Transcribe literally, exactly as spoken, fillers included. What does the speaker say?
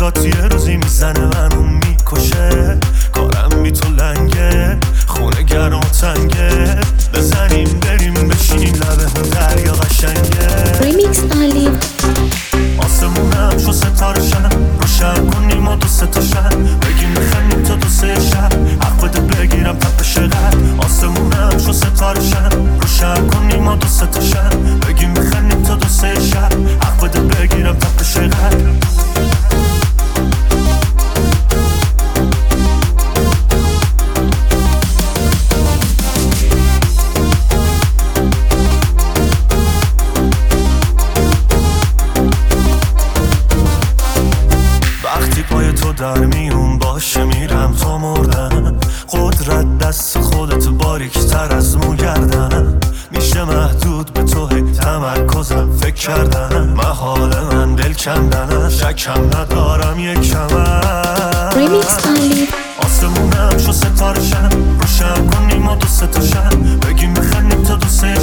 صدات یه روزی میزنه منو میکشه، کارم بی تو لنگه، خونه گرم و تنگه، بزنیم بریم بشینیم لبه اون دریا قشنگه. ریمیکس علی آسمونم شو ستاره شن، روشن کنیم و دوست تاشن، بگیم بخنیم تا دو سه شب، حق بده بگیرم تپش قلب. آسمونم شو ستاره شن، روشن کنیم و دوست تاشن، بگیم بخنیم تا دو سه شب، حق بده بگیرم تپش قلب. در میون باشه میرم تا مردن، قدرت دست خودت باریک تر از مو گردن، میشه محدود به تو هی تمرکزم فکر کردن، محال من دل کندن، شکم ندارم یکم. ریمیکس علی آسمونم شو ستاره شن، روشن کنیم و دوست تاشن، بگیم بخنیم تا دو سه